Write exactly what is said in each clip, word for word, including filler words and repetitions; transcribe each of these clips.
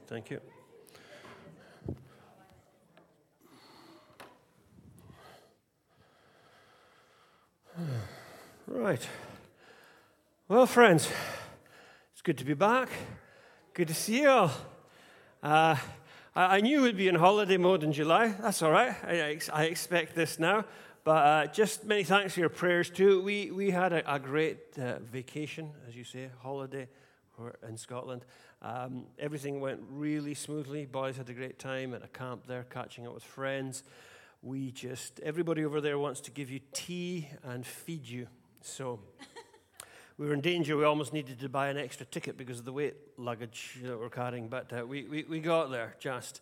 Thank you. Right. Well, friends, it's good to be back. Good to see you all. Uh, I, I knew we'd be in holiday mode in July. That's all right. I, I, I expect this now. But uh, just many thanks for your prayers, too. We we had a, a great uh, vacation, as you say, holiday in Scotland. Um, everything went really smoothly. Boys had a great time at a camp there, catching up with friends. We just, everybody over there wants to give you tea and feed you. So we were in danger. We almost needed to buy an extra ticket because of the weight luggage that we're carrying. But uh, we, we, we got there just.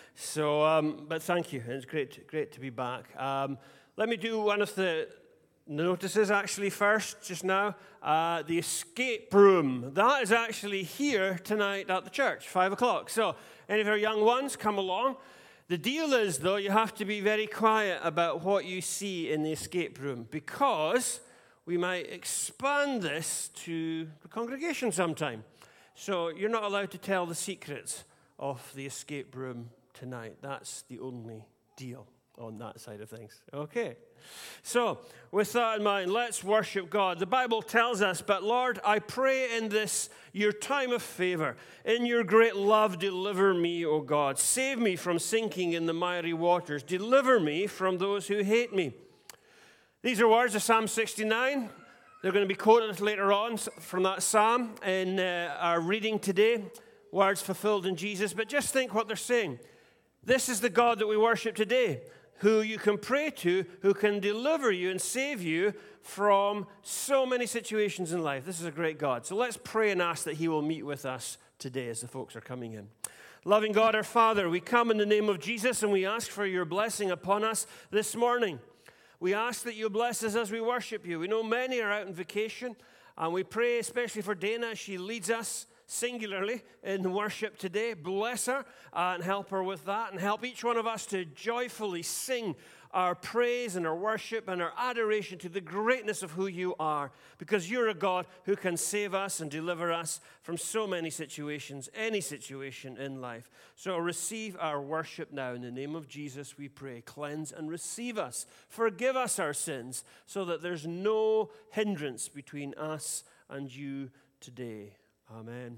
So, um, but thank you. It's great, great to be back. Um, let me do one of the notices actually first, just now. Uh, the escape room. That is actually here tonight at the church, five o'clock. So any of our young ones, come along. The deal is, though, you have to be very quiet about what you see in the escape room because we might expand this to the congregation sometime. So you're not allowed to tell the secrets of the escape room tonight. That's the only deal on that side of things. Okay. So, with that in mind, let's worship God. The Bible tells us, but Lord, I pray in this, your time of favor, in your great love, deliver me, O God. Save me from sinking in the miry waters. Deliver me from those who hate me. These are words of Psalm sixty-nine. They're going to be quoted later on from that psalm in uh, our reading today. Words fulfilled in Jesus. But just think what they're saying. This is the God that we worship today, who you can pray to, who can deliver you and save you from so many situations in life. This is a great God. So let's pray and ask that he will meet with us today as the folks are coming in. Loving God, our Father, we come in the name of Jesus and we ask for your blessing upon us this morning. We ask that you bless us as we worship you. We know many are out on vacation, and we pray especially for Dana as she leads us singularly in worship today. Bless her uh, and help her with that, and help each one of us to joyfully sing our praise and our worship and our adoration to the greatness of who you are, because you're a God who can save us and deliver us from so many situations, any situation in life. So receive our worship now. In the name of Jesus we pray. Cleanse and receive us. Forgive us our sins so that there's no hindrance between us and you today. Amen.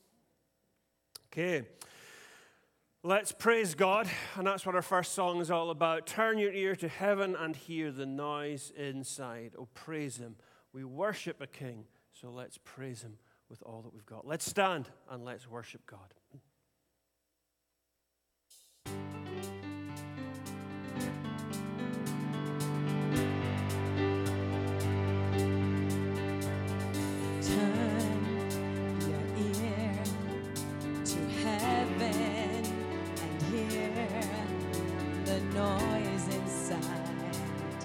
Okay, let's praise God, and that's what our first song is all about. Turn your ear to heaven and hear the noise inside. Oh, praise him. We worship a king, so let's praise him with all that we've got. Let's stand and let's worship God. Noise inside,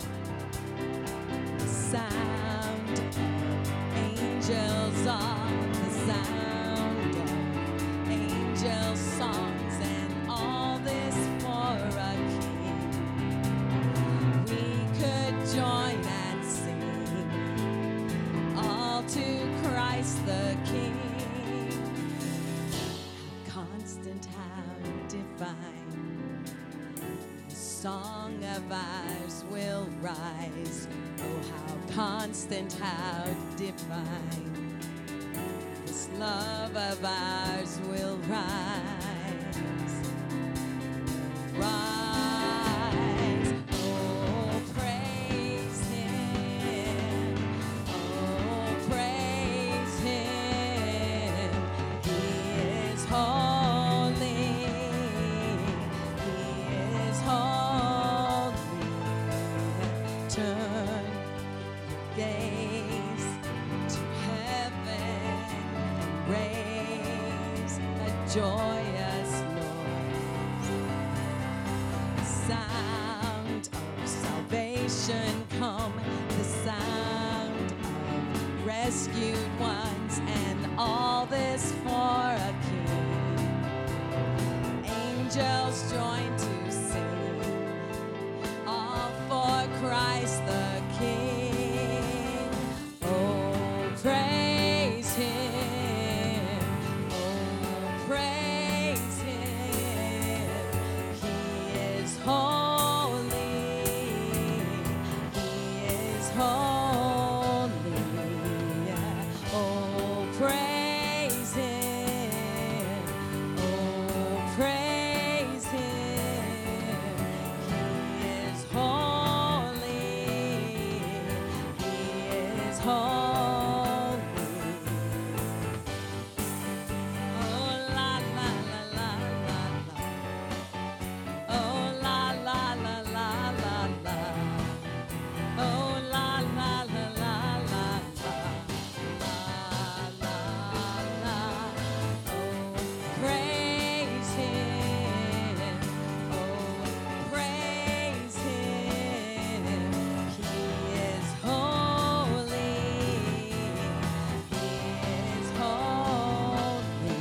the sound of angels on the sound of angels' songs, and all this for a king. We could join and sing all to Christ the King. How constant, how divine. Song of ours will rise. Oh, how constant, how divine. This love of ours will rise. Rise. Oh, praise him. Oh, praise him. He is holy. He is holy. Turn gaze to heaven and raise a joyous noise. The sound of salvation come, the sound of rescued ones, and all this for a king. Angels join to sing, all for Christ the King. Oh, praise him. Oh, praise praise him. He is holy. He is holy. Oh, la, la, la, la, la, la. Oh, la, la, la, la, la, la. Oh, la, la, la, la, la, la. La, la, la. Oh, praise him. Oh, praise him. He is holy. He is holy.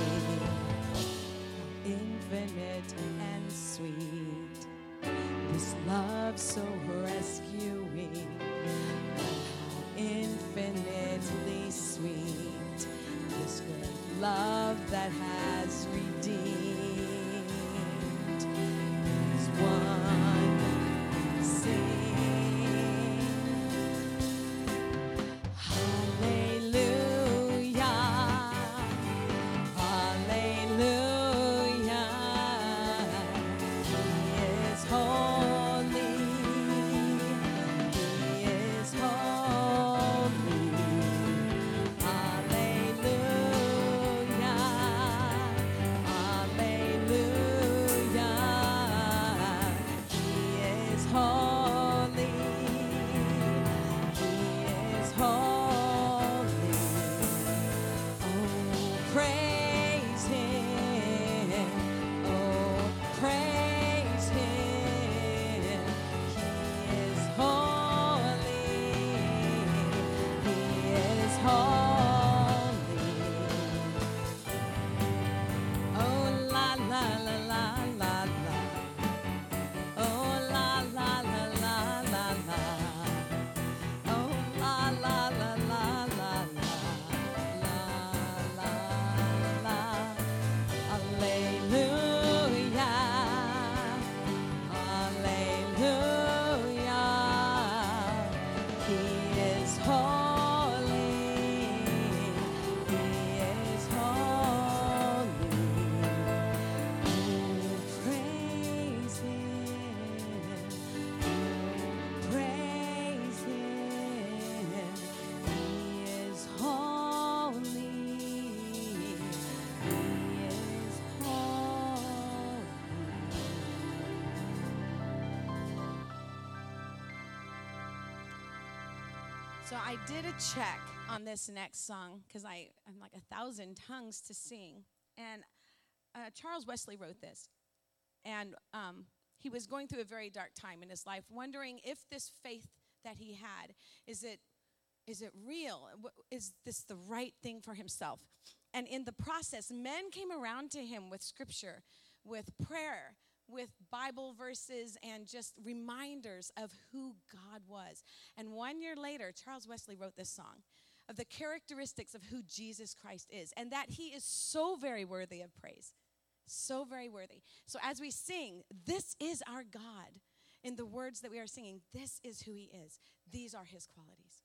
Infinite and sweet. This love so rescuing. How infinitely sweet. This great love that has redeemed. As one sing. Hallelujah. Hallelujah. He is holy. He is holy. Hallelujah. Hallelujah. He is holy. He is holy. Oh, praise him. Oh, praise him. He is holy. He is holy. Oh, la, la, la, la, la, la. Oh, la, la, la, la, la, la. Oh, la, la, la, la, la, la. La, la, la. Hallelujah. Hallelujah. He is holy. He is holy. Oh, praise him. Oh, praise him. He is holy. He is holy. So I did a check on this next song because I I'm like a thousand tongues to sing, and uh, Charles Wesley wrote this, and um, he was going through a very dark time in his life, wondering if this faith that he had is it is it real? Wh- Is this the right thing for himself? And in the process, men came around to him with scripture, with prayer, with Bible verses, and just reminders of who God was. And one year later, Charles Wesley wrote this song of the characteristics of who Jesus Christ is, and that he is so very worthy of praise, so very worthy. So as we sing, this is our God. In the words that we are singing, this is who he is. These are his qualities.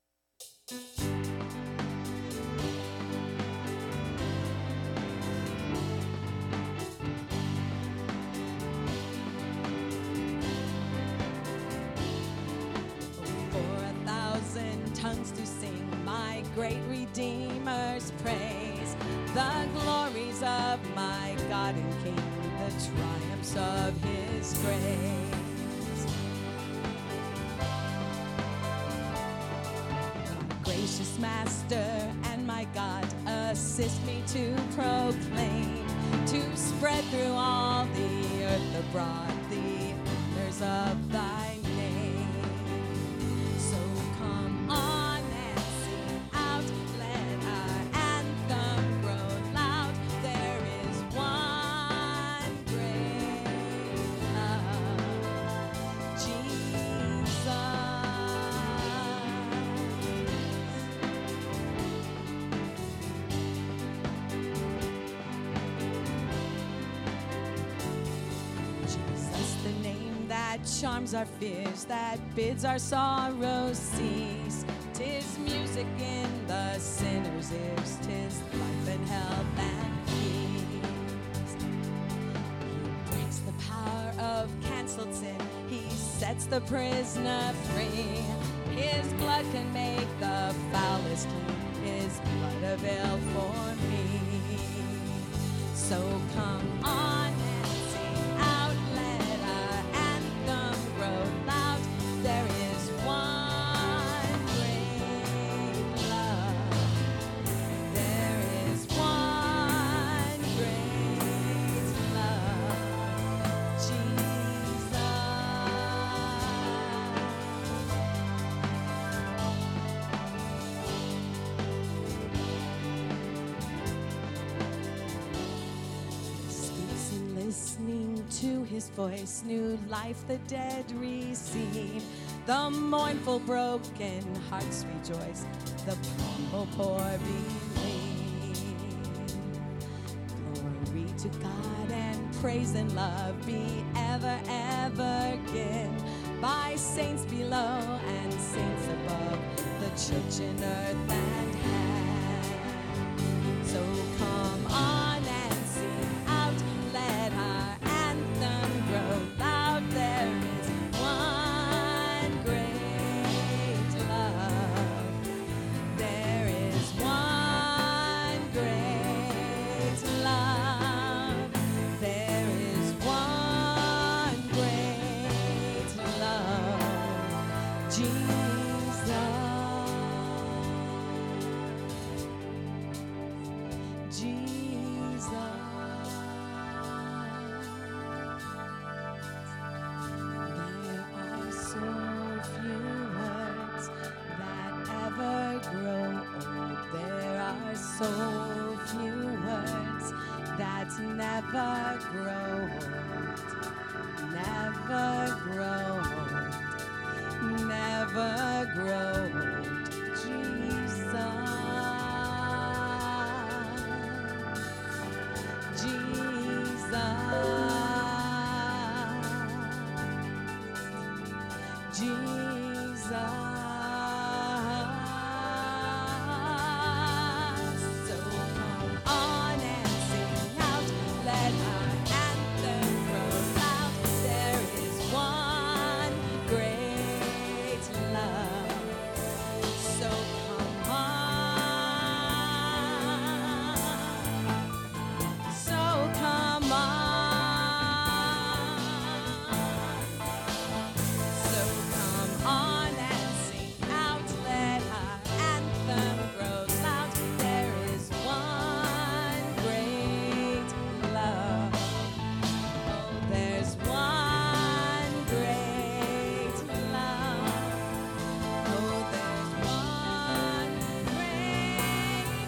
For a thousand tongues to sing my great Redeemer's praise, the glories of my God and King, the triumphs of his grace. Gracious Master and my God, assist me to proclaim, to spread through all the earth abroad the honors of thy name. So come on and sing out, let our anthem grow loud. There is one great love, Jesus. Jesus, the name that charms our fears, that bids our sorrows cease. 'Tis music in the sinner's ears, 'tis life and health and peace. sets the prisoner free. His blood can make the foulest clean. His blood availed for me. So come on and sing out, let our anthem grow loud. There is one great love. There is one great love, Jesus. Speaks in listening to his voice, new life the dead receive. The mournful, broken hearts rejoice. The humble poor believe. Glory to God and praise and love be ever, ever given by saints below and saints above, the church in earth and heaven. So come on and sing out, let our anthem grow loud. There is one great love. There is one great love. There is one great love, Jesus. Jesus. There are so few words that ever grow old. There are so few words that never grow old. Never grow old. Never grow old. Jesus. Jesus. Jesus. So come on and sing out, let our anthem grow loud. There is one great love. So come on. So come on. So come on and sing out, let our anthem grow loud. There is one great love. Oh, there's one great love. Oh, there's one great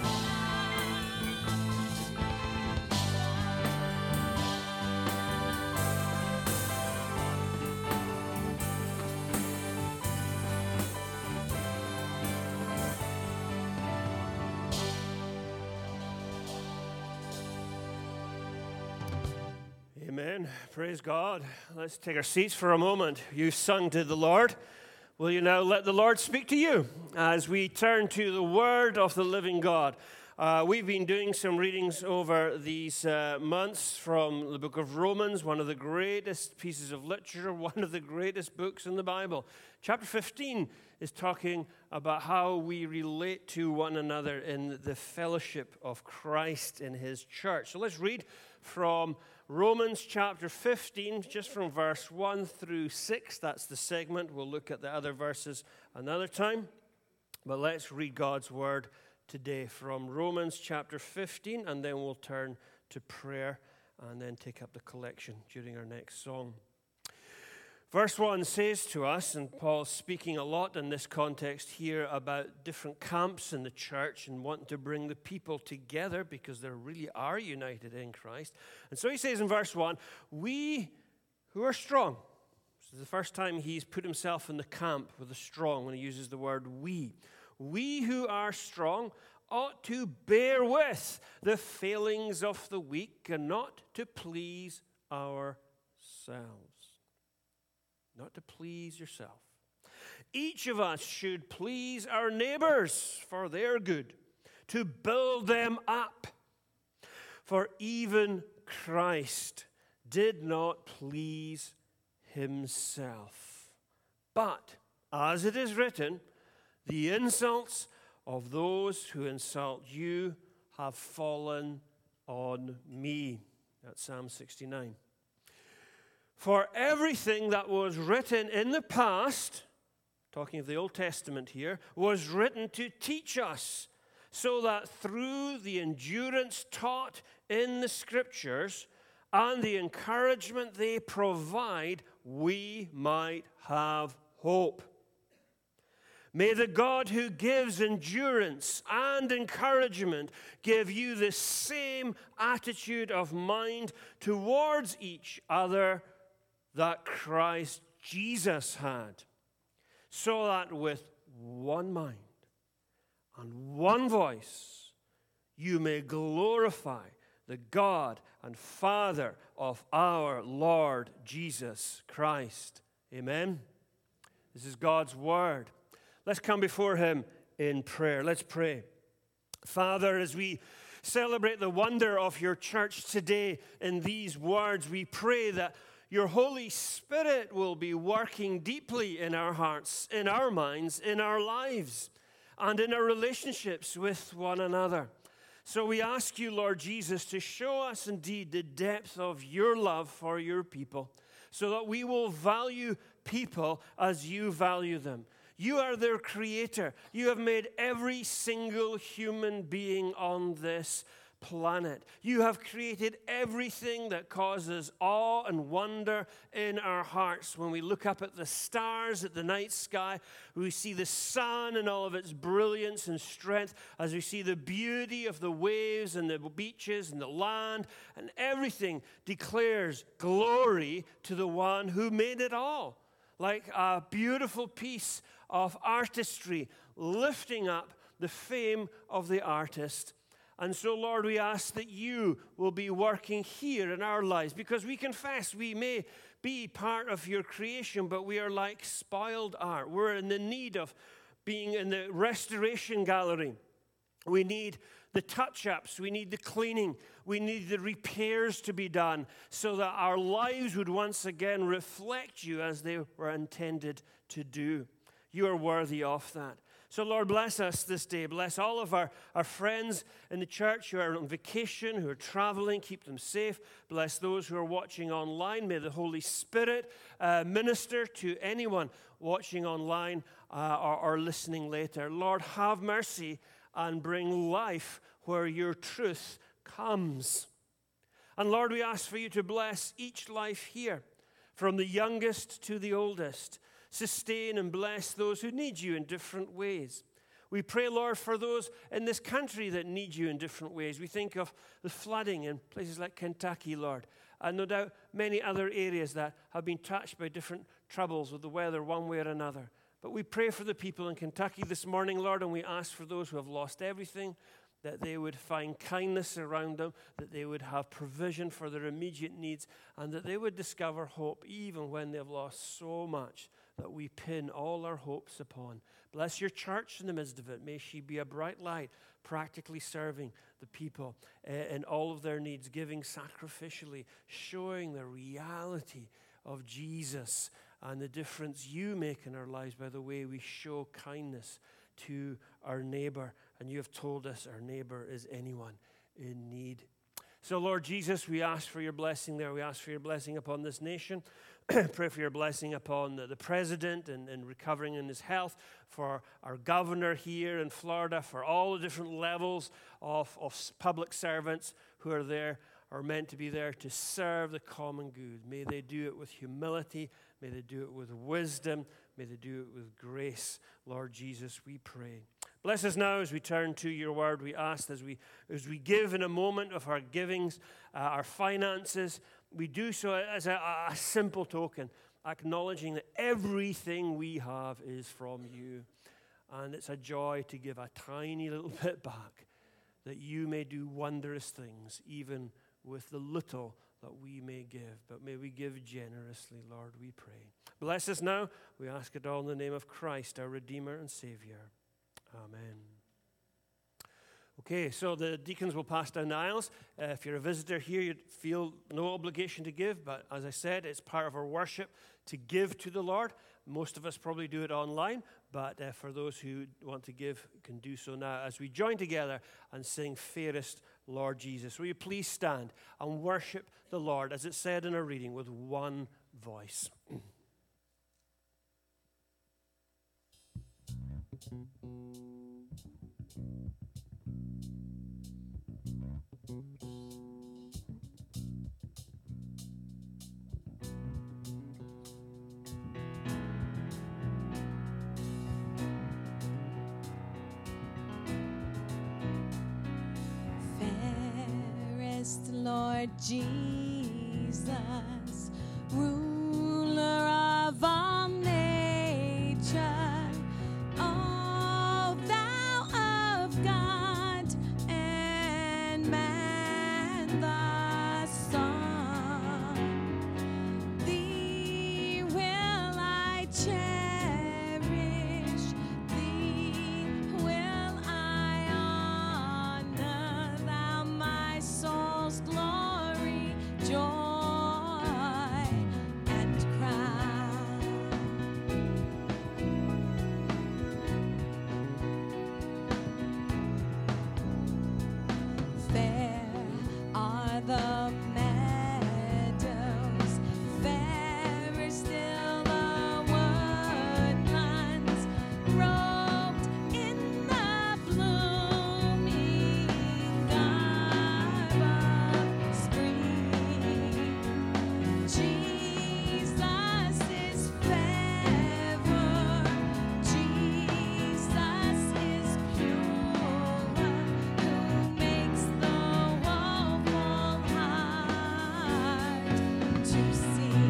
Amen. Praise God. Let's take our seats for a moment. You've sung to the Lord. Will you now let the Lord speak to you as we turn to the Word of the living God? Uh, we've been doing some readings over these uh, months from the book of Romans, one of the greatest pieces of literature, one of the greatest books in the Bible. Chapter fifteen is talking about how we relate to one another in the fellowship of Christ in his church. So let's read from Romans chapter fifteen, just from verse one through six. That's the segment. We'll look at the other verses another time. But let's read God's word today from Romans chapter fifteen, and then we'll turn to prayer and then take up the collection during our next song. Verse one says to us, and Paul's speaking a lot in this context here about different camps in the church and wanting to bring the people together because they really are united in Christ. And so he says in verse one, we who are strong. This is the first time he's put himself in the camp with the strong when he uses the word we. We who are strong ought to bear with the failings of the weak and not to please ourselves. Not to please yourself. Each of us should please our neighbors for their good, to build them up. For even Christ did not please himself, But, as it is written, the insults of those who insult you have fallen on me. That's Psalm sixty-nine. For everything that was written in the past, talking of the Old Testament here, was written to teach us, so that through the endurance taught in the Scriptures and the encouragement they provide, we might have hope. May the God who gives endurance and encouragement give you the same attitude of mind towards each other that Christ Jesus had, so that with one mind and one voice you may glorify the God and Father of our Lord Jesus Christ. Amen. This is God's word. Let's come before him in prayer. Let's pray. Father, as we celebrate the wonder of your church today in these words, we pray that your Holy Spirit will be working deeply in our hearts, in our minds, in our lives, and in our relationships with one another. So we ask you, Lord Jesus, to show us indeed the depth of your love for your people, so that we will value people as you value them. You are their creator. You have made every single human being on this planet. You have created everything that causes awe and wonder in our hearts. When we look up at the stars, at the night sky, we see the sun and all of its brilliance and strength, as we see the beauty of the waves and the beaches and the land, and everything declares glory to the one who made it all. Like a beautiful piece of artistry, lifting up the fame of the artist. And so, Lord, we ask that you will be working here in our lives, because we confess we may be part of your creation, but we are like spoiled art. We're in the need of being in the restoration gallery. We need the touch-ups, we need the cleaning, we need the repairs to be done, so that our lives would once again reflect you as they were intended to do. You are worthy of that. So, Lord, bless us this day. Bless all of our, our friends in the church who are on vacation, who are traveling. Keep them safe. Bless those who are watching online. May the Holy Spirit uh, minister to anyone watching online uh, or, or listening later. Lord, have mercy and bring life where your truth comes. And, Lord, we ask for you to bless each life here, from the youngest to the oldest. Sustain and bless those who need you in different ways. We pray, Lord, for those in this country that need you in different ways. We think of the flooding in places like Kentucky, Lord, and no doubt many other areas that have been touched by different troubles with the weather one way or another. But we pray for the people in Kentucky this morning, Lord, and we ask for those who have lost everything, that they would find kindness around them, that they would have provision for their immediate needs, and that they would discover hope even when they've lost so much, that we pin all our hopes upon. Bless your church in the midst of it. May she be a bright light, practically serving the people in all of their needs, giving sacrificially, showing the reality of Jesus and the difference you make in our lives by the way we show kindness to our neighbor. And you have told us our neighbor is anyone in need. So, Lord Jesus, we ask for your blessing there. We ask for your blessing upon this nation. Pray for your blessing upon the, the president and, and recovering in his health, for our governor here in Florida, for all the different levels of, of public servants who are there, are meant to be there to serve the common good. May they do it with humility. May they do it with wisdom. May they do it with grace. Lord Jesus, we pray. Bless us now as we turn to your word. We ask as we, as we give in a moment of our givings, uh, our finances, we do so as a, a simple token, acknowledging that everything we have is from you. And it's a joy to give a tiny little bit back, that you may do wondrous things, even with the little that we may give. But may we give generously, Lord, we pray. Bless us now. We ask it all in the name of Christ, our Redeemer and Savior. Amen. Okay, so the deacons will pass down the aisles. Uh, if you're a visitor here, you feel no obligation to give, but as I said, it's part of our worship to give to the Lord. Most of us probably do it online, but uh, for those who want to give, can do so now as we join together and sing Fairest Lord Jesus. Will you please stand and worship the Lord, as it said in our reading, with one voice. Fairest Lord Jesus, ruler of all nature, O thou of God and man the Son, thee will I cherish, thee will I honor, thou my soul's glory, joy, and crown. Fair are the meadows, fairer still the woodlands, robed in the blooming garb of spring. Jesus is fairer, Jesus is purer, who makes the woeful heart to see.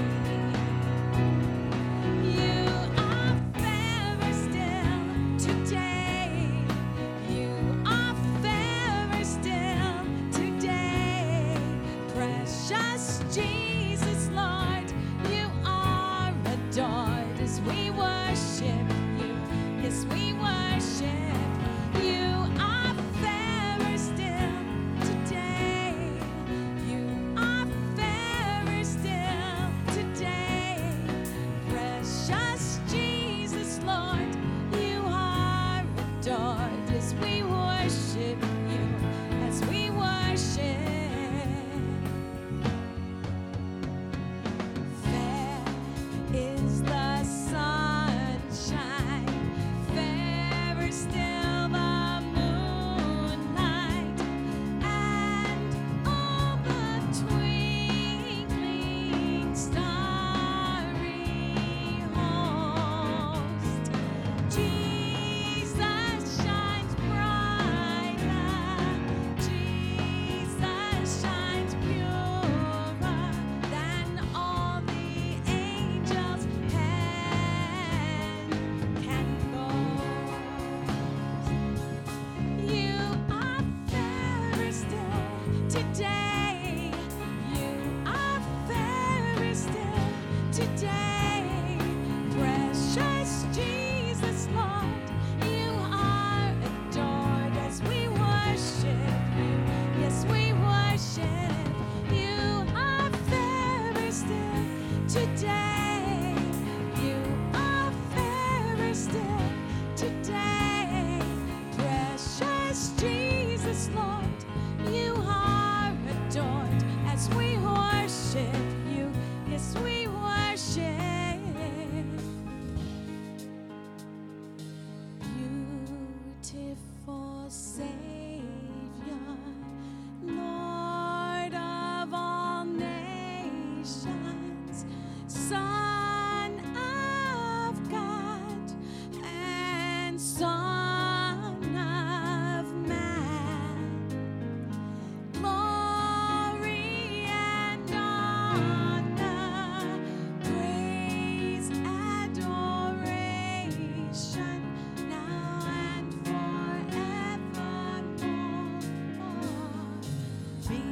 You are fairer still today. You are fairer still today. Precious Jesus, Lord, you are adored as we worship you. Yes, we worship you. Are fairer still today. You are fairer still today. Precious Jesus, Lord, you are adored as we worship you, as we worship. Fair is the sunshine, fairer still the moonlight, and all the twinkling starry host. Jesus shines brighter, Jesus shines purer than all the angels' pen can boast. You are fairer still today. You are fairer still today. Precious Jesus, Lord, you are adored as we worship you. Yes, we worship you. Are fairer still today. You are fairer still today. Precious Jesus, Lord, you are adored as we worship you. Yes, we worship. Beautiful Savior, Lord of all nations, Son of God and Son of Man, glory and honor, praise, adoration, now and forevermore. Be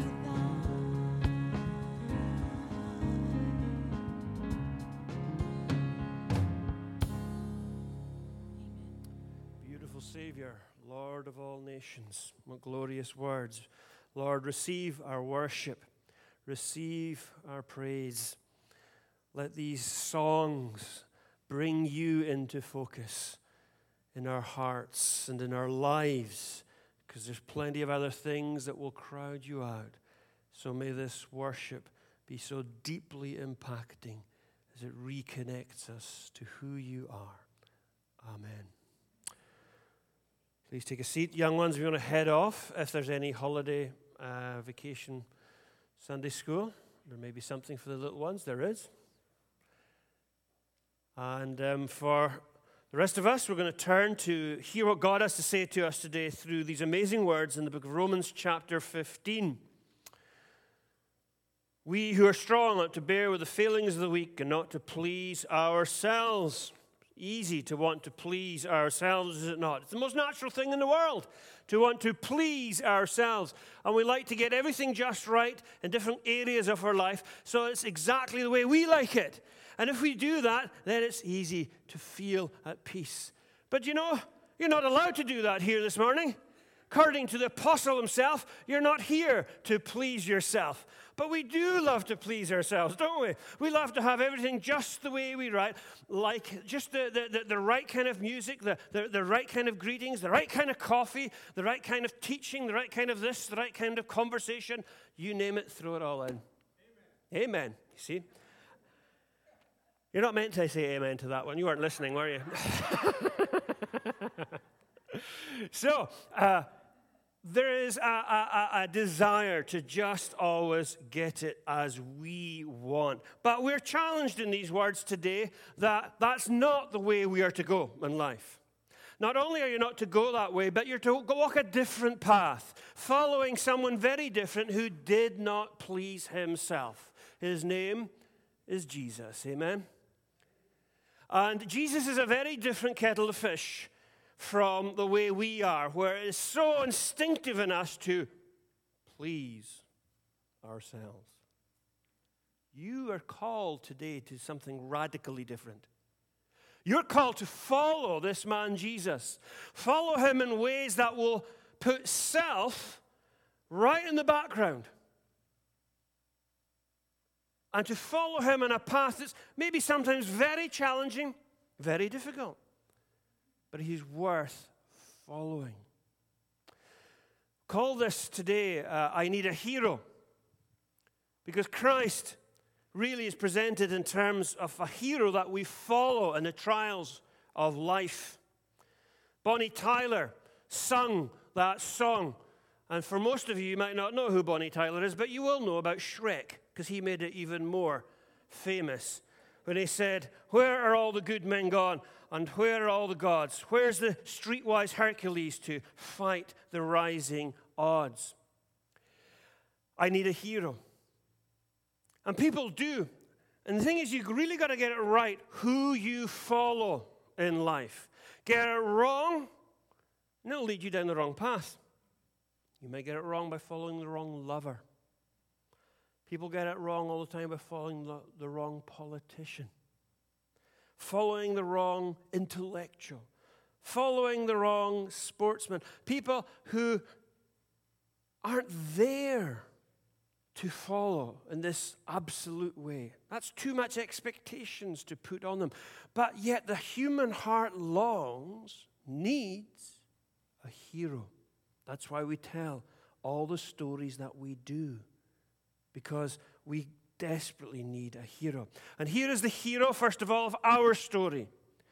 Beautiful Savior, Lord of all nations, what glorious words. Lord, receive our worship, receive our praise. Let these songs bring you into focus in our hearts and in our lives, because there's plenty of other things that will crowd you out. So may this worship be so deeply impacting as it reconnects us to who you are. Amen. Please take a seat. Young ones, if you want to head off, if there's any holiday, uh, vacation, Sunday school, there may be something for the little ones. There is. And um, for the rest of us, we're going to turn to hear what God has to say to us today through these amazing words in the book of Romans chapter fifteen. We who are strong ought to bear with the failings of the weak and not to please ourselves. Easy to want to please ourselves, is it not? It's the most natural thing in the world to want to please ourselves. And we like to get everything just right in different areas of our life, so it's exactly the way we like it. And if we do that, then it's easy to feel at peace. But you know, you're not allowed to do that here this morning. According to the apostle himself, you're not here to please yourself. But we do love to please ourselves, don't we? We love to have everything just the way we write, like just the, the, the, the right kind of music, the, the, the right kind of greetings, the right kind of coffee, the right kind of teaching, the right kind of this, the right kind of conversation. You name it, throw it all in. Amen. Amen. You see? You're not meant to say amen to that one. You weren't listening, were you? so, uh, there is a, a, a desire to just always get it as we want. But we're challenged in these words today that that's not the way we are to go in life. Not only are you not to go that way, but you're to walk a different path, following someone very different who did not please himself. His name is Jesus. Amen? And Jesus is a very different kettle of fish from the way we are, where it is so instinctive in us to please ourselves. You are called today to something radically different. You're called to follow this man Jesus. Follow him in ways that will put self right in the background. And to follow him in a path that's maybe sometimes very challenging, very difficult. But he's worth following. Call this today, uh, I need a hero. Because Christ really is presented in terms of a hero that we follow in the trials of life. Bonnie Tyler sung that song. And for most of you, you might not know who Bonnie Tyler is, but you will know about Shrek, because he made it even more famous. When he said, where are all the good men gone? And where are all the gods? Where's the streetwise Hercules to fight the rising odds? I need a hero. And people do. And the thing is, you've really got to get it right who you follow in life. Get it wrong, and it'll lead you down the wrong path. You may get it wrong by following the wrong lover. People get it wrong all the time by following the, the wrong politician. Following the wrong intellectual, following the wrong sportsman, people who aren't there to follow in this absolute way. That's too much expectations to put on them. But yet the human heart longs, needs a hero. That's why we tell all the stories that we do, because we desperately need a hero. And here is the hero, first of all, of our story.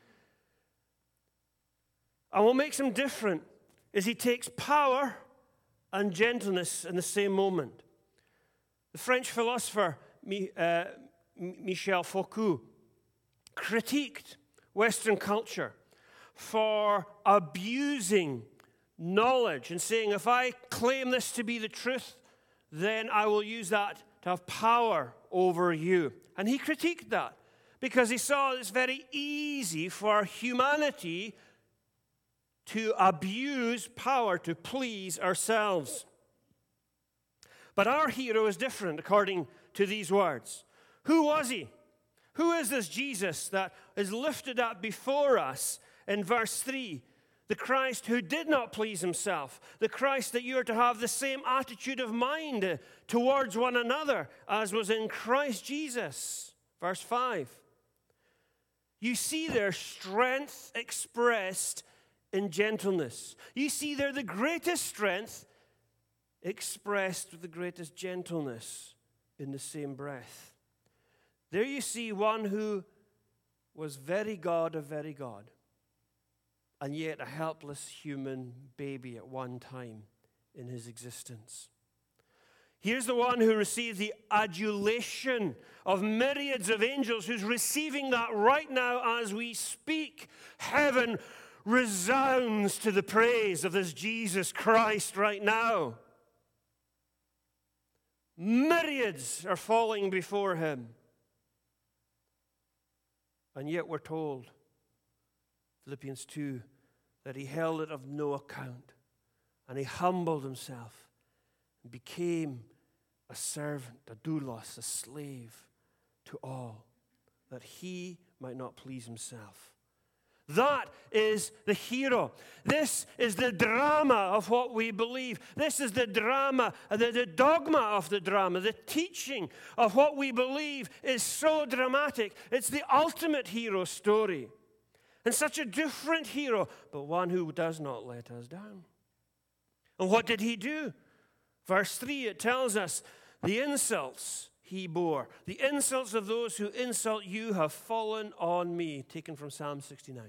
And what makes him different is he takes power and gentleness in the same moment. The French philosopher uh, Michel Foucault critiqued Western culture for abusing knowledge and saying, if I claim this to be the truth, then I will use that to have power over you. And he critiqued that because he saw it's very easy for humanity to abuse power to please ourselves. But our hero is different according to these words. Who was he? Who is this Jesus that is lifted up before us in verse three? The Christ who did not please himself. The Christ that you are to have the same attitude of mind towards one another as was in Christ Jesus. Verse five. You see their strength expressed in gentleness. You see there the greatest strength expressed with the greatest gentleness in the same breath. There you see one who was very God of very God, and yet a helpless human baby at one time in his existence. Here's the one who received the adulation of myriads of angels, who's receiving that right now as we speak. Heaven resounds to the praise of this Jesus Christ right now. Myriads are falling before him. And yet we're told, Philippians two, that he held it of no account, and he humbled himself and became a servant, a doulos, a slave to all, that he might not please himself. That is the hero. This is the drama of what we believe. This is the drama, the, the dogma of the drama. The teaching of what we believe is so dramatic. It's the ultimate hero story. And such a different hero, but one who does not let us down. And what did he do? Verse three, it tells us, the insults he bore. The insults of those who insult you have fallen on me. Taken from Psalm sixty-nine.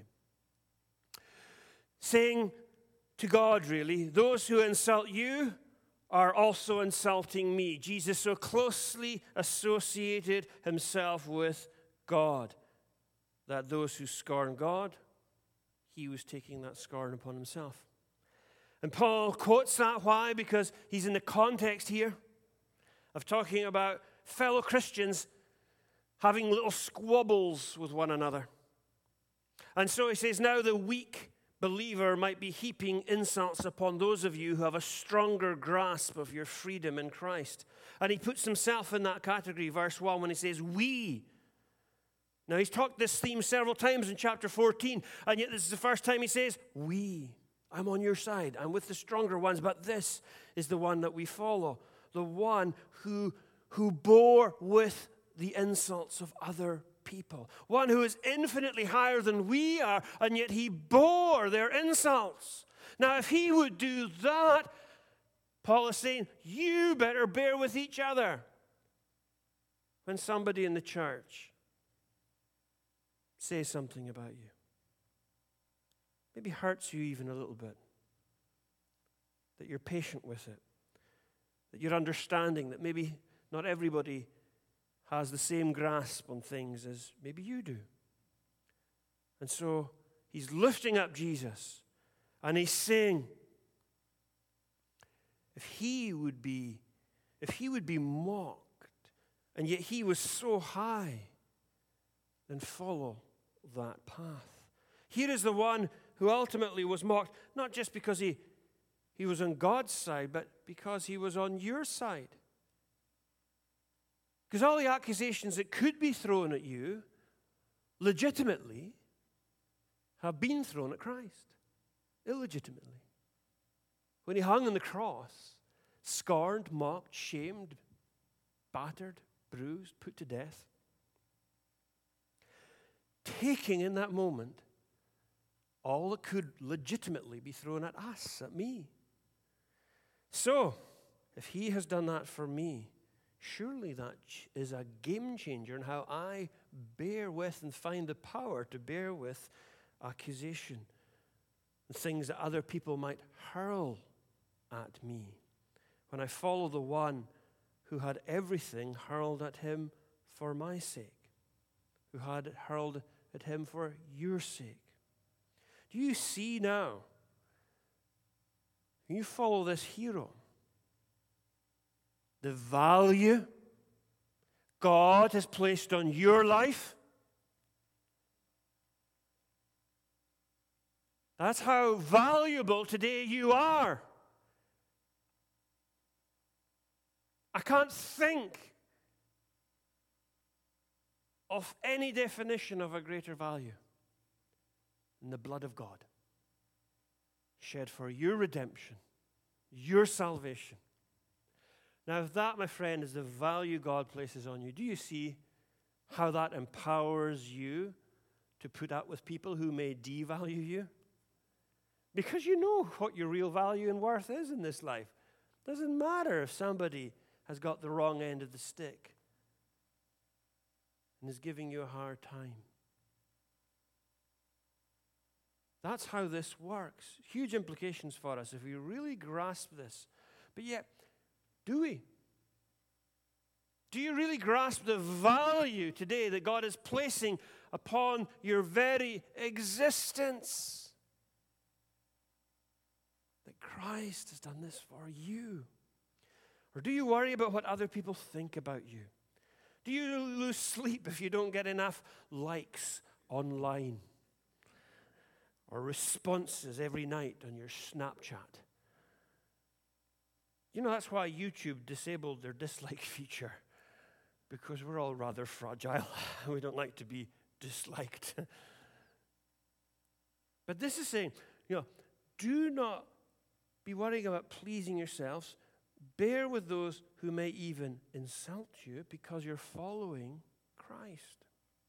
Saying to God, really, those who insult you are also insulting me. Jesus so closely associated himself with God that those who scorn God, he was taking that scorn upon himself. And Paul quotes that. Why? Because he's in the context here of talking about fellow Christians having little squabbles with one another. And so he says, now the weak believer might be heaping insults upon those of you who have a stronger grasp of your freedom in Christ. And he puts himself in that category, verse one, when he says, we. Now he's talked this theme several times in chapter fourteen, and yet this is the first time he says, we. I'm on your side. I'm with the stronger ones, but this is the one that we follow. The one who, who bore with the insults of other people. One who is infinitely higher than we are, and yet he bore their insults. Now, if he would do that, Paul is saying, you better bear with each other. When somebody in the church says something about you, maybe hurts you even a little bit, that you're patient with it, that you're understanding that maybe not everybody has the same grasp on things as maybe you do. And so he's lifting up Jesus, and he's saying, if he would be, if he would be mocked, and yet he was so high, then follow that path. Here is the one who ultimately was mocked, not just because he, he was on God's side, but because he was on your side. Because all the accusations that could be thrown at you, legitimately, have been thrown at Christ, illegitimately. When he hung on the cross, scorned, mocked, shamed, battered, bruised, put to death, taking in that moment all that could legitimately be thrown at us, at me. So, if he has done that for me, surely that is a game changer in how I bear with and find the power to bear with accusation and things that other people might hurl at me. When I follow the one who had everything hurled at him for my sake, who had it hurled at him for your sake. Do you see now? You follow this hero. The value God has placed on your life. That's how valuable today you are. I can't think of any definition of a greater value than the blood of God shed for your redemption, your salvation. Now, if that, my friend, is the value God places on you, do you see how that empowers you to put up with people who may devalue you? Because you know what your real value and worth is in this life. Doesn't matter if somebody has got the wrong end of the stick and is giving you a hard time. That's how this works. Huge implications for us if we really grasp this. But yet, do we? Do you really grasp the value today that God is placing upon your very existence? That Christ has done this for you? Or do you worry about what other people think about you? Do you lose sleep if you don't get enough likes online? Or responses every night on your Snapchat? You know, that's why YouTube disabled their dislike feature. Because we're all rather fragile. We don't like to be disliked. But this is saying, you know, do not be worrying about pleasing yourselves. Bear with those who may even insult you because you're following Christ.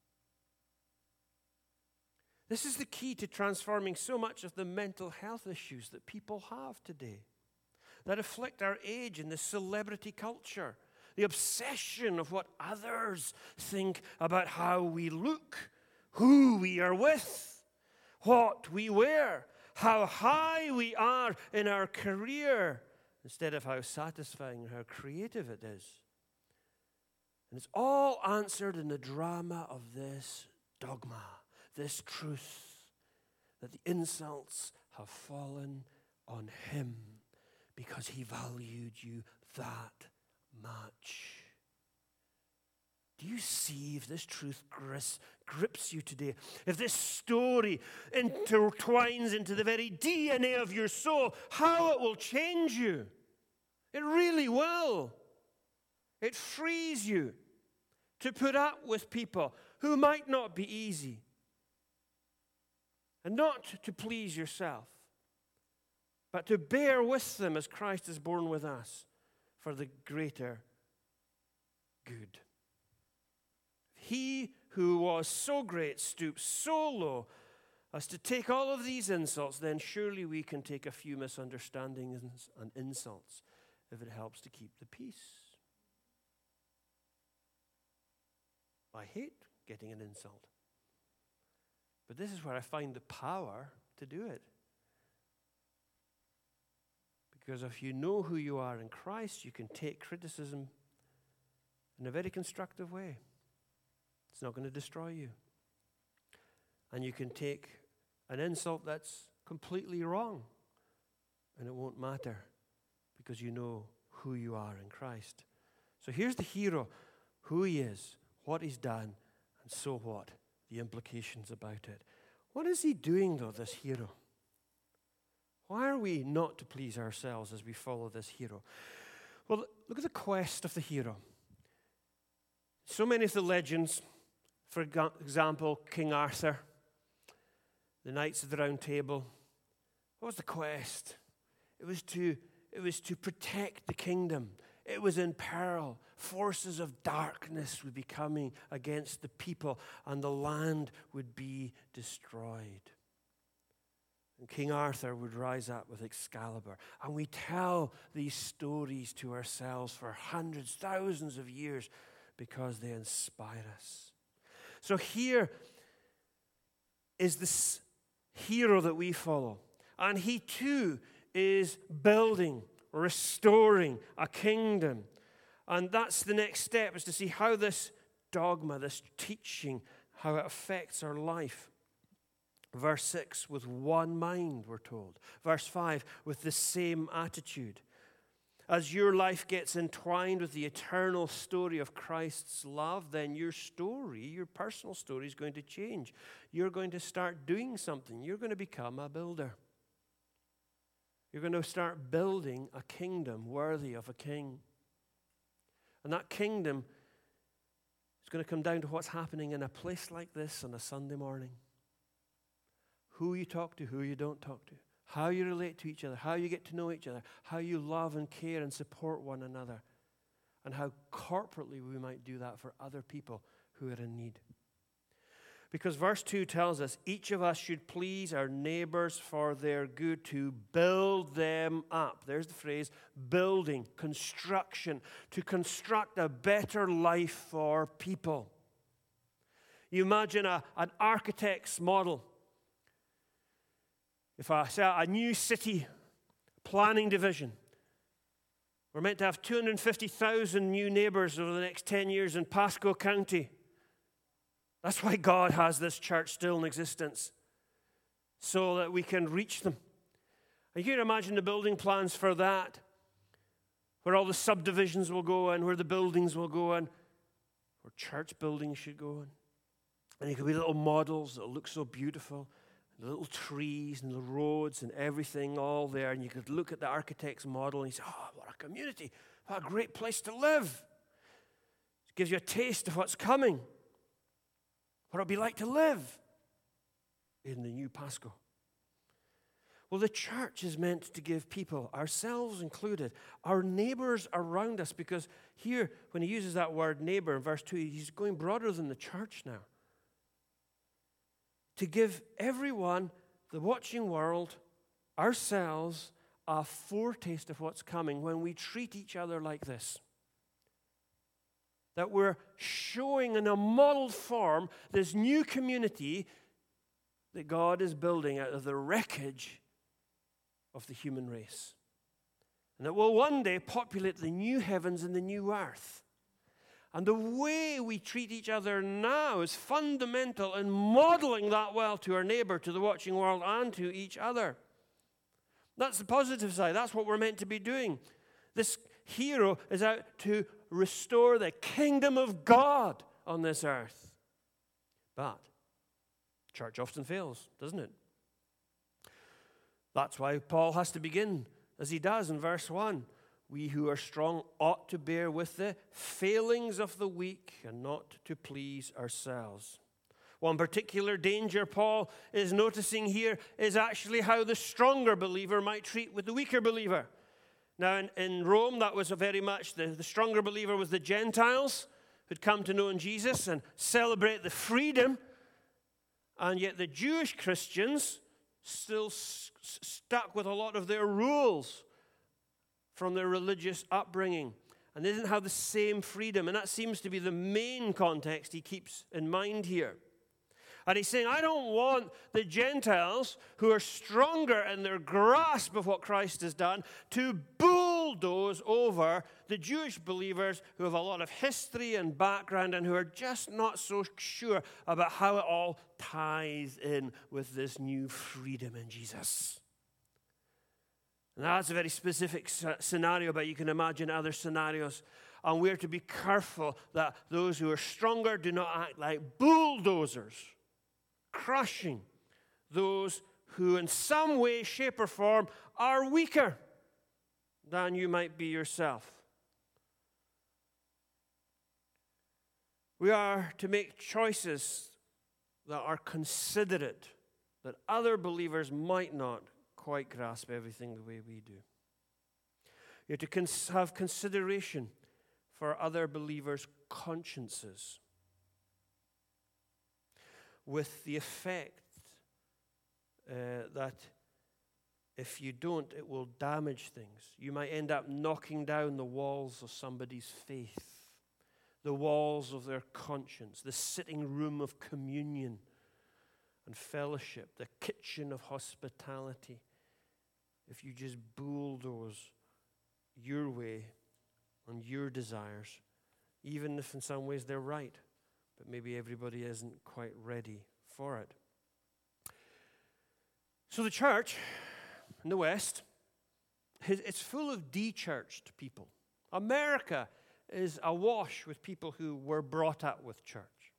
This is the key to transforming so much of the mental health issues that people have today, that afflict our age in this celebrity culture, the obsession of what others think about how we look, who we are with, what we wear, how high we are in our career, instead of how satisfying and how creative it is. And it's all answered in the drama of this dogma, this truth, that the insults have fallen on him because he valued you that much. Do you see if this truth gris, grips you today? If this story intertwines into the very D N A of your soul, how it will change you. It really will. It frees you to put up with people who might not be easy. And not to please yourself, but to bear with them as Christ is borne with us for the greater good. He who was so great stooped so low as to take all of these insults, then surely we can take a few misunderstandings and insults if it helps to keep the peace. I hate getting an insult. But this is where I find the power to do it. Because if you know who you are in Christ, you can take criticism in a very constructive way. It's not going to destroy you. And you can take an insult that's completely wrong, and it won't matter because you know who you are in Christ. So here's the hero, who he is, what he's done, and so what? The implications about it. What is he doing, though, this hero? Why are we not to please ourselves as we follow this hero? Well, look at the quest of the hero. So many of the legends, for example, King Arthur, the Knights of the Round Table, what was the quest? It was to, it was to protect the kingdom. It was in peril. Forces of darkness would be coming against the people, and the land would be destroyed. And King Arthur would rise up with Excalibur. And we tell these stories to ourselves for hundreds, thousands of years because they inspire us. So here is this hero that we follow. And he too is building, restoring a kingdom. And that's the next step, is to see how this dogma, this teaching, how it affects our life. Verse six, with one mind, we're told. Verse five, with the same attitude. As your life gets entwined with the eternal story of Christ's love, then your story, your personal story, is going to change. You're going to start doing something. You're going to become a builder. You're going to start building a kingdom worthy of a king. And that kingdom is going to come down to what's happening in a place like this on a Sunday morning. Who you talk to, who you don't talk to. How you relate to each other, how you get to know each other, how you love and care and support one another, and how corporately we might do that for other people who are in need. Because verse two tells us each of us should please our neighbors for their good, to build them up. There's the phrase, building, construction, to construct a better life for people. You imagine a, an architect's model. If I say a new city planning division, we're meant to have two hundred fifty thousand new neighbors over the next ten years in Pasco County. That's why God has this church still in existence, so that we can reach them. And you can imagine the building plans for that, where all the subdivisions will go and where the buildings will go and where church buildings should go in. And there could be little models that look so beautiful, the little trees and the roads and everything all there. And you could look at the architect's model and you say, oh, what a community, what a great place to live. It gives you a taste of what's coming. What it'll be like to live in the new Pasco. Well, the church is meant to give people, ourselves included, our neighbors around us, because here, when he uses that word neighbor in verse two, he's going broader than the church now. To give everyone, the watching world, ourselves, a foretaste of what's coming when we treat each other like this. That we're showing in a modeled form this new community that God is building out of the wreckage of the human race. And that will one day populate the new heavens and the new earth. And the way we treat each other now is fundamental in modeling that well to our neighbor, to the watching world, and to each other. That's the positive side. That's what we're meant to be doing. This hero is out to restore the kingdom of God on this earth. But church often fails, doesn't it? That's why Paul has to begin as he does in verse one. We who are strong ought to bear with the failings of the weak and not to please ourselves. One particular danger Paul is noticing here is actually how the stronger believer might treat with the weaker believer. Now, in, in Rome, that was a very much, the, the stronger believer was the Gentiles who'd come to know Jesus and celebrate the freedom. And yet the Jewish Christians still s- stuck with a lot of their rules from their religious upbringing. And they didn't have the same freedom. And that seems to be the main context he keeps in mind here. And he's saying, I don't want the Gentiles who are stronger in their grasp of what Christ has done to bulldoze over the Jewish believers who have a lot of history and background and who are just not so sure about how it all ties in with this new freedom in Jesus. And that's a very specific scenario, but you can imagine other scenarios. And we're to be careful that those who are stronger do not act like bulldozers, crushing those who in some way, shape, or form are weaker than you might be yourself. We are to make choices that are considerate, that other believers might not quite grasp everything the way we do. You're to cons- have consideration for other believers' consciences, with the effect uh, that if you don't, it will damage things. You might end up knocking down the walls of somebody's faith, the walls of their conscience, the sitting room of communion and fellowship, the kitchen of hospitality. If you just bulldoze your way and your desires, even if in some ways they're right, but maybe everybody isn't quite ready for it. So the church in the West, it's full of de-churched people. America is awash with people who were brought up with church.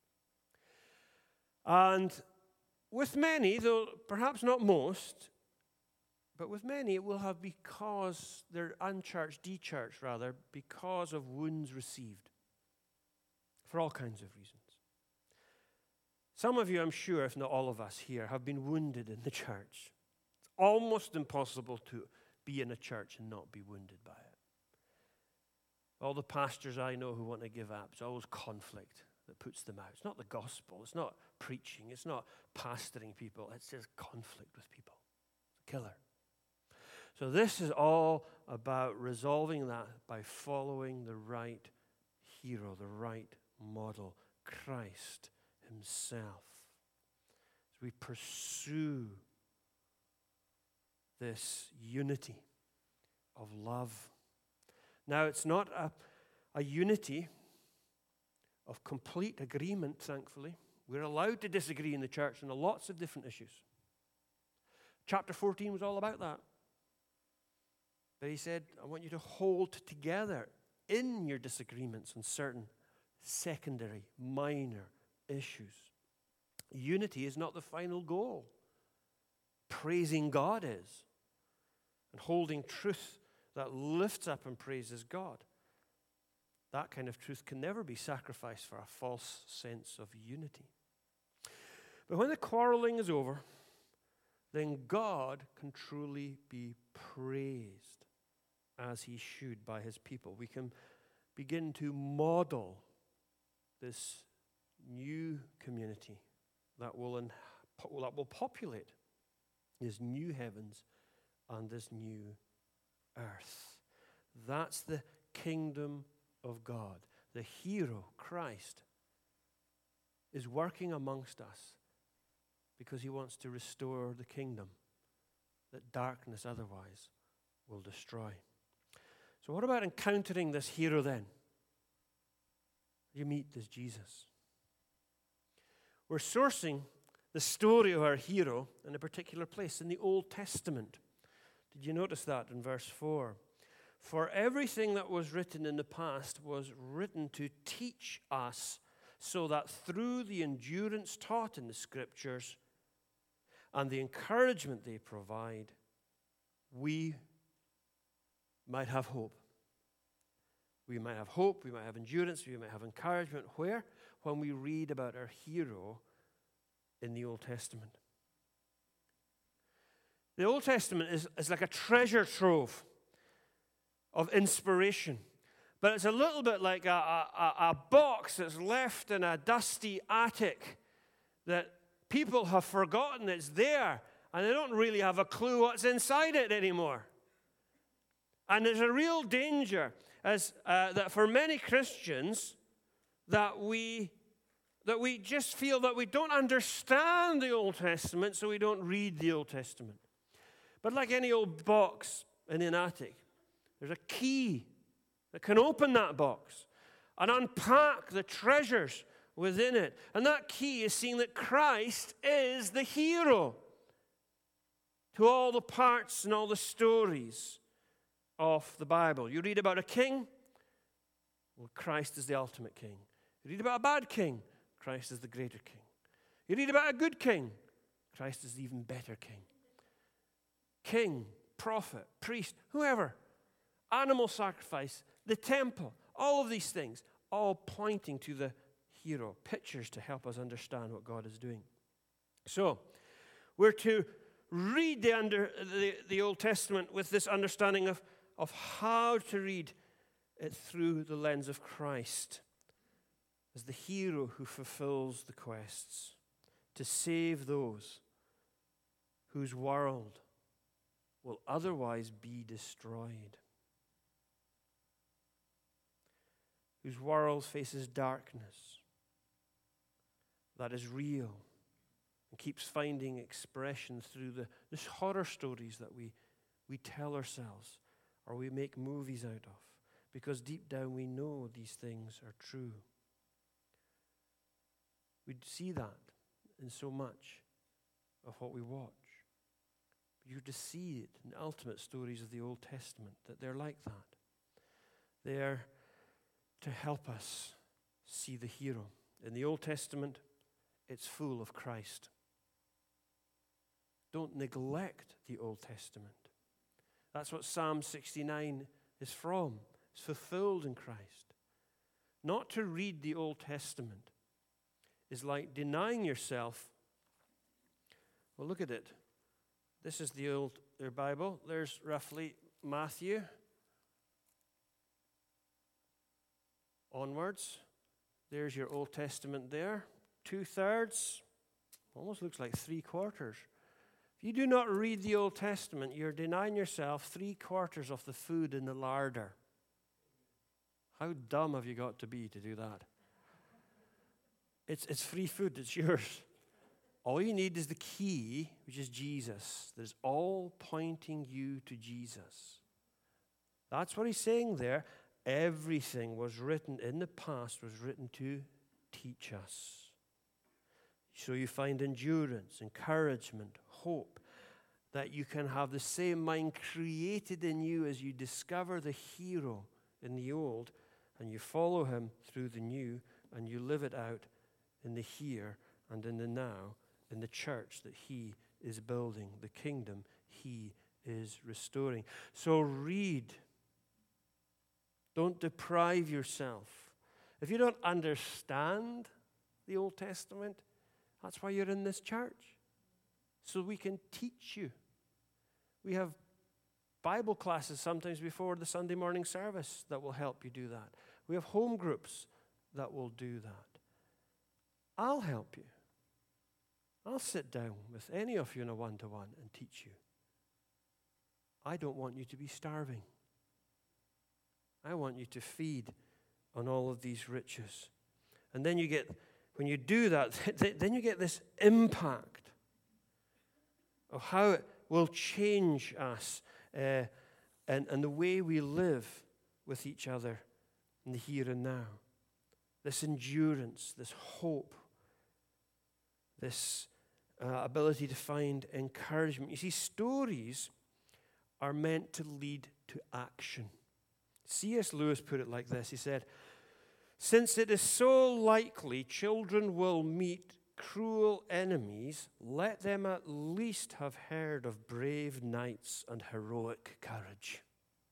And with many, though perhaps not most, but with many it will have because they're unchurched, de-churched rather, because of wounds received for all kinds of reasons. Some of you, I'm sure, if not all of us here, have been wounded in the church. It's almost impossible to be in a church and not be wounded by it. All the pastors I know who want to give up, it's always conflict. that puts them out. It's not the gospel. It's not preaching. It's not pastoring people. It's just conflict with people. It's a killer. So this is all about resolving that by following the right hero, the right model, Christ himself. As we pursue this unity of love. Now, it's not a, a unity of complete agreement, thankfully. We're allowed to disagree in the church on lots of different issues. Chapter fourteen was all about that. But he said, I want you to hold together in your disagreements on certain secondary, minor issues. Unity is not the final goal. Praising God is. And holding truth that lifts up and praises God. That kind of truth can never be sacrificed for a false sense of unity. But when the quarreling is over, then God can truly be praised as he should by his people. We can begin to model this new community that will, in, that will populate this new heavens and this new earth. That's the kingdom of God. The hero, Christ, is working amongst us because he wants to restore the kingdom that darkness otherwise will destroy. So what about encountering this hero then? You meet this Jesus. We're sourcing the story of our hero in a particular place in the Old Testament. Did you notice that in verse four? For everything that was written in the past was written to teach us, so that through the endurance taught in the Scriptures and the encouragement they provide, we might have hope. We might have hope, we might have endurance, we might have encouragement. Where? When we read about our hero in the Old Testament. The Old Testament is, is like a treasure trove of inspiration. But it's a little bit like a, a, a box that's left in a dusty attic that people have forgotten it's there, and they don't really have a clue what's inside it anymore. And there's a real danger as uh, that for many Christians that we that we just feel that we don't understand the Old Testament, so we don't read the Old Testament. But like any old box in an attic, there's a key that can open that box and unpack the treasures within it. And that key is seeing that Christ is the hero to all the parts and all the stories of the Bible. You read about a king, well, Christ is the ultimate king. You read about a bad king, Christ is the greater king. You read about a good king, Christ is the even better king. King, prophet, priest, whoever, animal sacrifice, the temple, all of these things, all pointing to the hero, pictures to help us understand what God is doing. So, we're to read the, under, the, the Old Testament with this understanding of, of how to read it through the lens of Christ as the hero who fulfills the quests to save those whose world will otherwise be destroyed, whose world faces darkness that is real and keeps finding expression through the, the horror stories that we, we tell ourselves or we make movies out of, because deep down we know these things are true. We see that in so much of what we watch. You're to see it in the ultimate stories of the Old Testament, that they're like that. They're to help us see the hero. In the Old Testament, it's full of Christ. Don't neglect the Old Testament. That's what Psalm sixty-nine is from. It's fulfilled in Christ. Not to read the Old Testament is like denying yourself. Well, look at it. This is the old their Bible. There's roughly Matthew onwards. There's your Old Testament there. Two-thirds, almost looks like three-quarters. If you do not read the Old Testament, you're denying yourself three-quarters of the food in the larder. How dumb have you got to be to do that? It's, it's free food. It's yours. All you need is the key, which is Jesus. That is all pointing you to Jesus. That's what he's saying there. Everything was written in the past, was written to teach us. So you find endurance, encouragement, hope, that you can have the same mind created in you as you discover the hero in the old, and you follow him through the new, and you live it out in the here and in the now, in the church that he is building, the kingdom he is restoring. So read. Don't deprive yourself. If you don't understand the Old Testament, that's why you're in this church, so we can teach you. We have Bible classes sometimes before the Sunday morning service that will help you do that. We have home groups that will do that. I'll help you. I'll sit down with any of you in a one-to-one and teach you. I don't want you to be starving. I want you to feed on all of these riches. And then you get, when you do that, then you get this impact of how it will change us uh, and, and the way we live with each other in the here and now. This endurance, this hope, this uh, ability to find encouragement. You see, stories are meant to lead to action. C S Lewis put it like this. He said, "Since it is so likely children will meet cruel enemies, let them at least have heard of brave knights and heroic courage."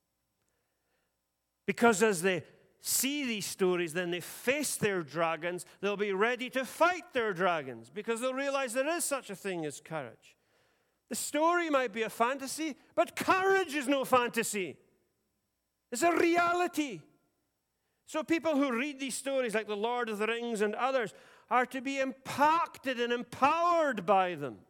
Because as they see these stories, then they face their dragons, they'll be ready to fight their dragons because they'll realize there is such a thing as courage. The story might be a fantasy, but courage is no fantasy. It's a reality. So people who read these stories like The Lord of the Rings and others are to be impacted and empowered by them.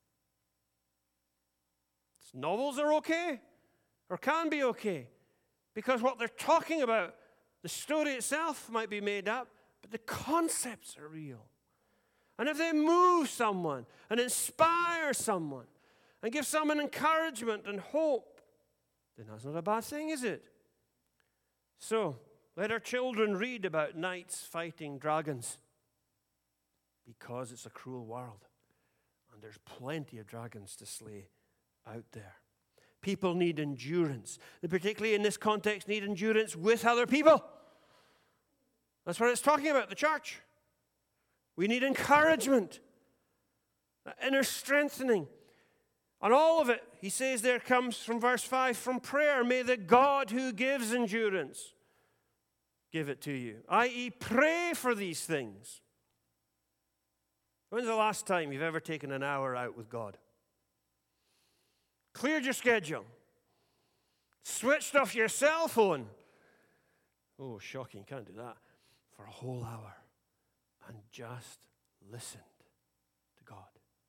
Novels are okay, or can be okay, because what they're talking about, the story itself might be made up, but the concepts are real. And if they move someone and inspire someone and give someone encouragement and hope, then that's not a bad thing, is it? So, let our children read about knights fighting dragons, because it's a cruel world and there's plenty of dragons to slay out there. People need endurance. They particularly in this context need endurance with other people. That's what it's talking about, the church. We need encouragement, inner strengthening. And all of it, he says there, comes from verse five, from prayer. May the God who gives endurance give it to you, that is pray for these things. When's the last time you've ever taken an hour out with God? Cleared your schedule. Switched off your cell phone. Oh, shocking, can't do that. For a whole hour. And just listened to God.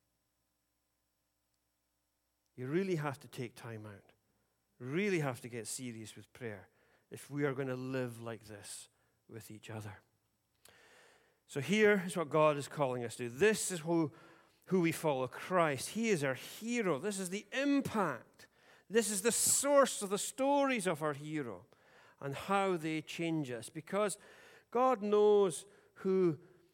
You really have to take time out. Really have to get serious with prayer if we are going to live like this with each other. So here is what God is calling us to. This is who, who we follow, Christ. He is our hero. This is the impact. This is the source of the stories of our hero and how they change us. Because God knows who,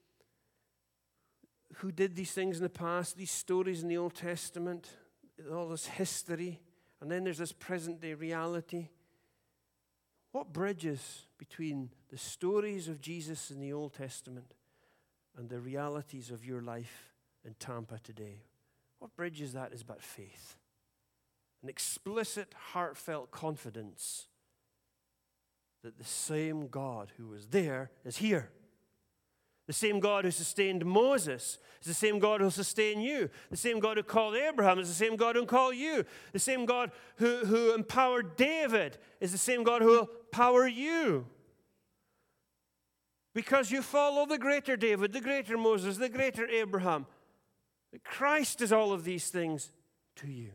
who did these things in the past, these stories in the Old Testament, all this history, and then there's this present-day reality. What bridges between the stories of Jesus in the Old Testament and the realities of your life in Tampa today? What bridges that is but faith. An explicit, heartfelt confidence that the same God who was there is here. The same God who sustained Moses is the same God who will sustain you. The same God who called Abraham is the same God who will call you. The same God who, who empowered David is the same God who will empower you. because you follow the greater David, the greater Moses, the greater Abraham. Christ is all of these things to you.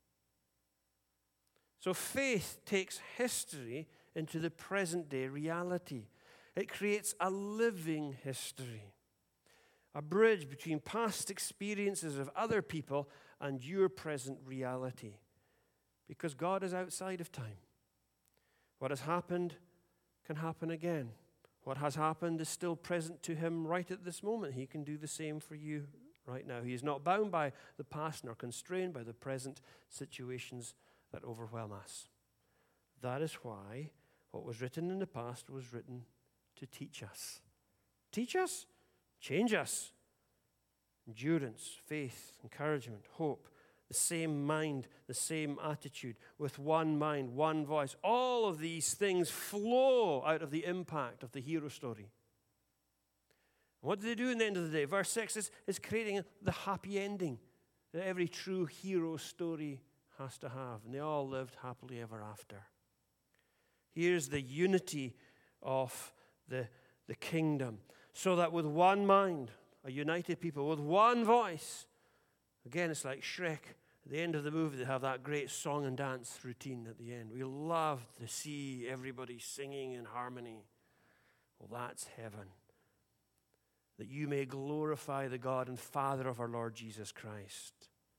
So faith takes history into the present day reality. It creates a living history, a bridge between past experiences of other people and your present reality. Because God is outside of time. What has happened can happen again. What has happened is still present to him right at this moment. He can do the same for you right now. He is not bound by the past nor constrained by the present situations that overwhelm us. That is why what was written in the past was written to teach us. Teach us, change us. Endurance, faith, encouragement, hope, the same mind, the same attitude, with one mind, one voice. All of these things flow out of the impact of the hero story. What do they do in the end of the day? Verse six is, is creating the happy ending that every true hero story has to have. And they all lived happily ever after. Here's the unity of the, the kingdom. So that with one mind, a united people, with one voice. Again, it's like Shrek. At the end of the movie, they have that great song and dance routine at the end. We love to see everybody singing in harmony. Well, that's heaven. That you may glorify the God and Father of our Lord Jesus Christ.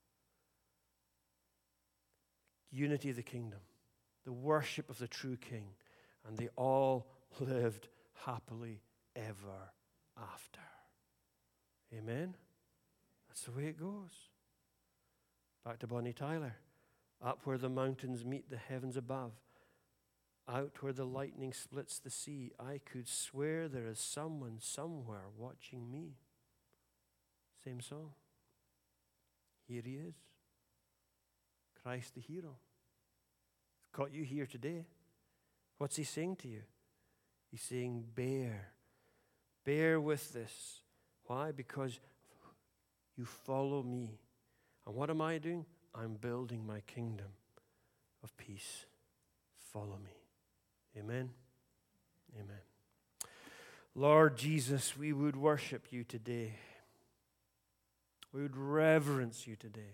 Unity of the kingdom. The worship of the true King. And they all lived happily ever after. Amen? That's the way it goes. Back to Bonnie Tyler. Up where the mountains meet the heavens above. Out where the lightning splits the sea. I could swear there is someone somewhere watching me. Same song. Here he is. Christ the hero. He's got you here today. What's he saying to you? He's saying, bear. Bear with this. Why? Because you follow me. And what am I doing? I'm building my kingdom of peace. Follow me. Amen. Amen. Lord Jesus, we would worship you today. We would reverence you today.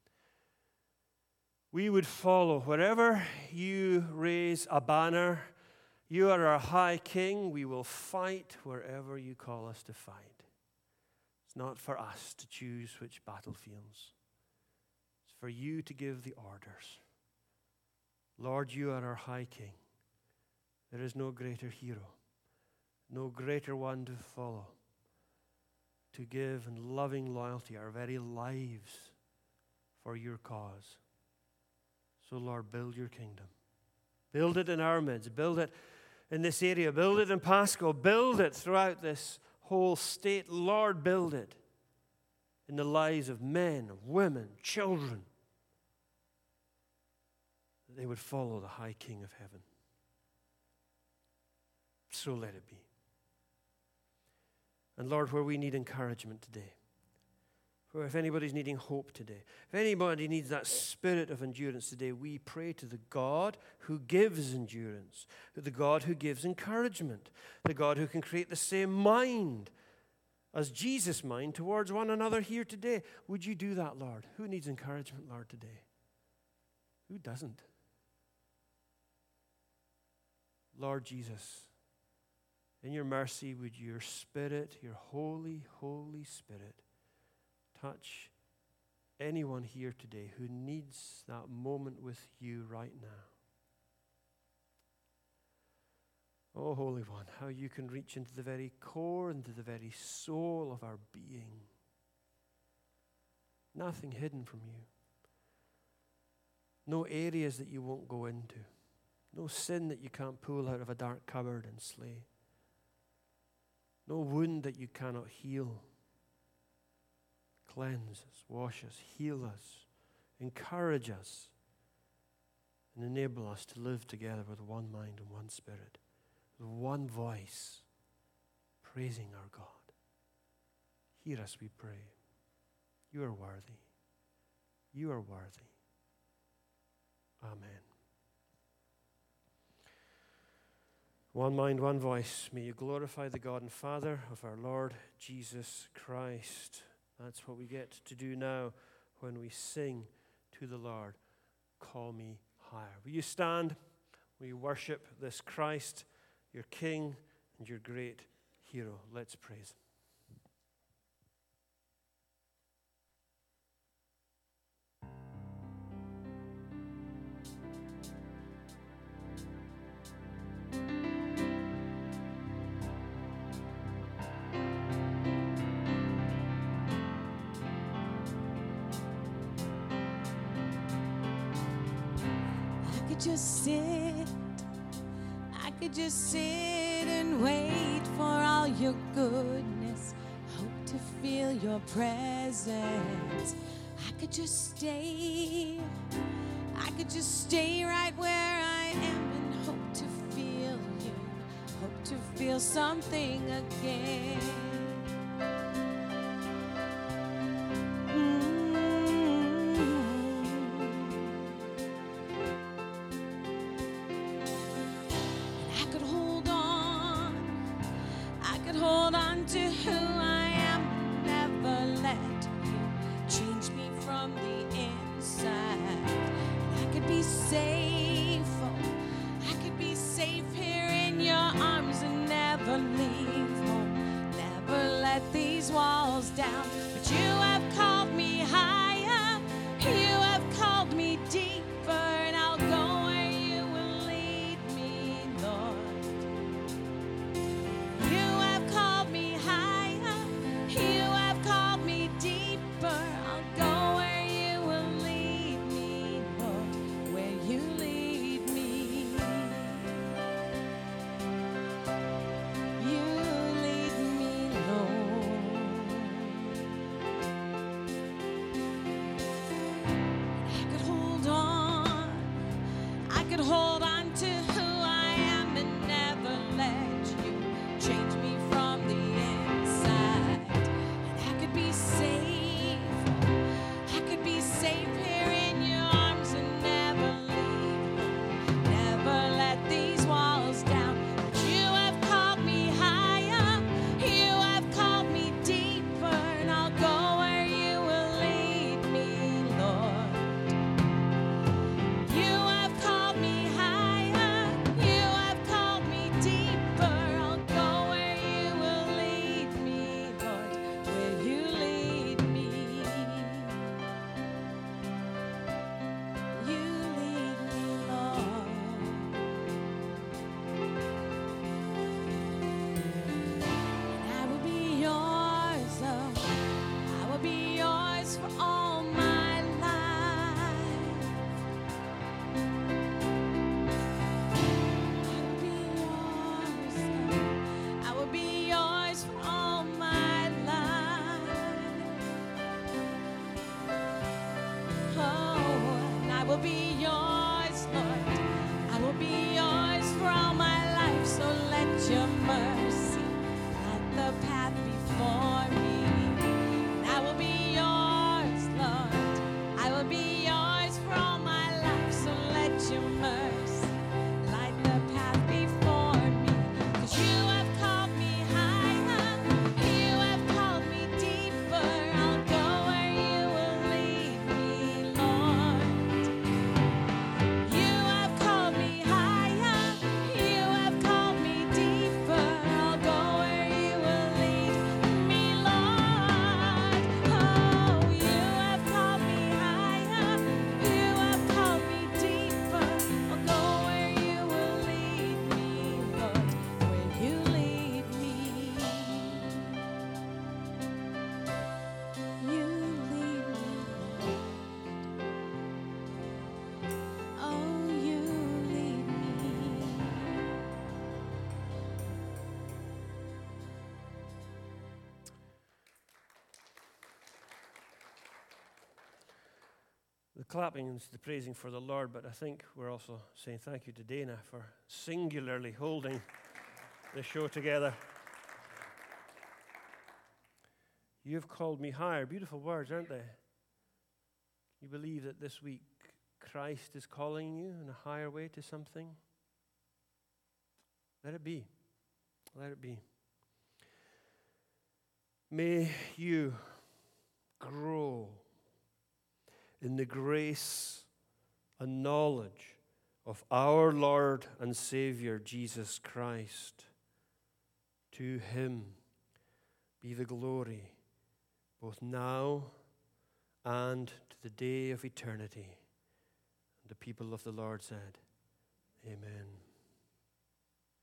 We would follow wherever you raise a banner. You are our high king. We will fight wherever you call us to fight. It's not for us to choose which battlefields. It's for you to give the orders. Lord, you are our high king. There is no greater hero, no greater one to follow, to give in loving loyalty our very lives for your cause. So, Lord, build your kingdom. Build it in our midst. Build it in this area. Build it in Pasco. Build it throughout this whole state. Lord, build it in the lives of men, of women, children, that they would follow the high King of heaven. So let it be. And Lord, where we need encouragement today, where if anybody's needing hope today, if anybody needs that spirit of endurance today, we pray to the God who gives endurance, the God who gives encouragement, the God who can create the same mind as Jesus' mind towards one another here today. Would you do that, Lord? Who needs encouragement, Lord, today? Who doesn't? Lord Jesus, in your mercy, would your Spirit, your Holy, Holy Spirit, touch anyone here today who needs that moment with you right now. Oh, Holy One, how you can reach into the very core, into the very soul of our being. Nothing hidden from you. No areas that you won't go into. No sin that you can't pull out of a dark cupboard and slay. No wound that you cannot heal. Cleanse us, wash us, heal us, encourage us, and enable us to live together with one mind and one spirit, with one voice, praising our God. Hear us, we pray. You are worthy. You are worthy. Amen. One mind, one voice. May you glorify the God and Father of our Lord Jesus Christ. That's what we get to do now when we sing to the Lord, Call Me Higher. Will you stand? Will you worship this Christ, your King and your great hero? Let's praise him. Just sit, I could just sit and wait for all your goodness, hope to feel your presence. I could just stay, I could just stay right where I am and hope to feel you, hope to feel something again. The clapping is the praising for the Lord, but I think we're also saying thank you to Dana for singularly holding the show together. You've called me higher. Beautiful words, aren't they? You believe that this week Christ is calling you in a higher way to something? Let it be. Let it be. May you grow in the grace and knowledge of our Lord and Savior, Jesus Christ. To him be the glory, both now and to the day of eternity. And the people of the Lord said, Amen.